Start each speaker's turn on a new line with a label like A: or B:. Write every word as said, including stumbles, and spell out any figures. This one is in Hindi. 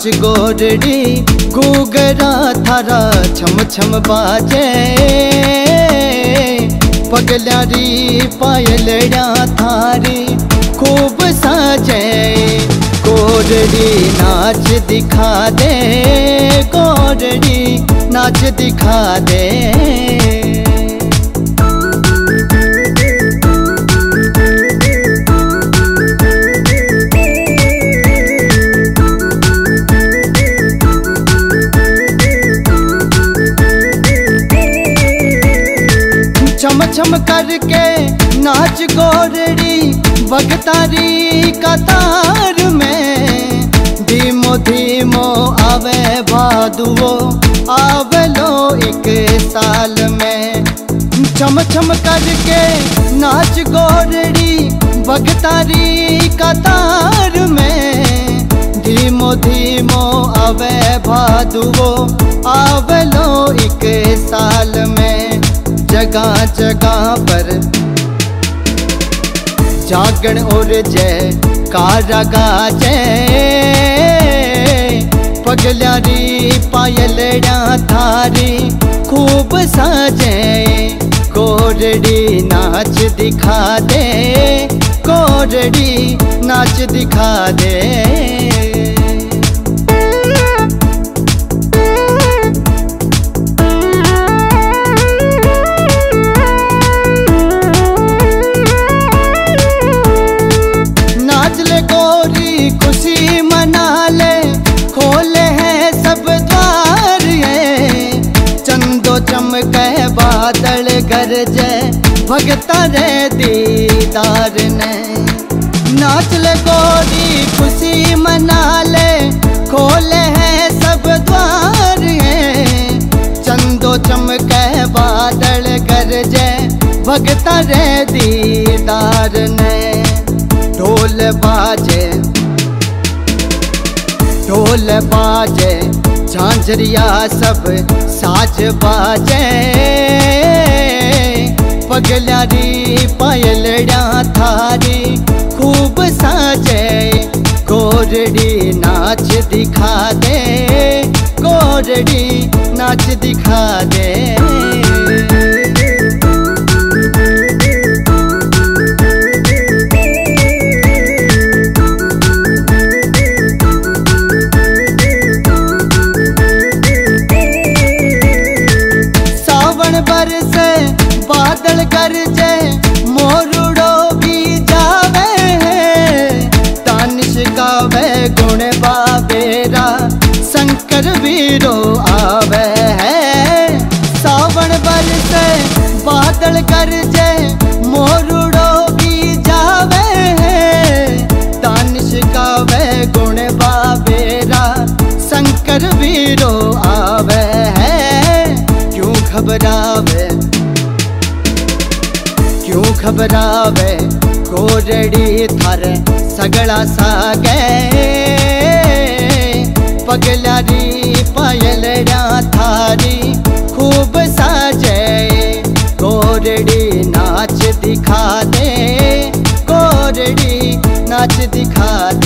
A: नाच गोरड़ी घूगरा थारा छम छम बाजे, पगलारी पायलड़ा थारी खूब साजे। गोरड़ी नाच दिखा दे, गोरड़ी नाच दिखा दे। छम छम करके नाच गोरड़ी बगतारी कतार में, धीमो धीमो आवे भादुओ आवे लो एक साल में। छम छम करके नाच गोरड़ी बगतारी कतार में, धीमो धीमो आवे भादुओ आवे लो एक साल में। जगह जगह पर जागण और जय कारा गाजे, पगलारी पायलड़ा थारी खूब साजे। गोरड़ी नाच दिखा दे, गोरड़ी नाच दिखा दे। खुशी मना ले, खोले हैं सब द्वार ये, चंदो चमके बादल गरजे भगता रे दीदार ने। नाच ले गोरी खुशी मना ले, खोले हैं सब द्वार ये, चंदो चमके बादल गरजे भगता रे दीदार ने। ढोल बाजे ढोल बाजे झांझरिया सब साज बाजे, पगलारी पायलड़ा थारी खूब साजे। गोरड़ी नाच दिखा दे, गोरड़ी नाच दिखा दे। बरसे बादल गरजे मोरुड़ो भी जावे है, तानिश गावे गुण बाबेरा शंकर वीरो आवे है। सावन बरसे बादल गरजे मोरुड़ो भी जावे है, तानिश गावे गुण बाबेरा शंकर वीरो आवे है। घबरावे क्यों घबरावे गोरड़ी थारे सगड़ा सागे, पगलारी पायलड़ा थारी खूब साजे। गोरड़ी नाच दिखा दे, गोरड़ी नाच दिखा दे।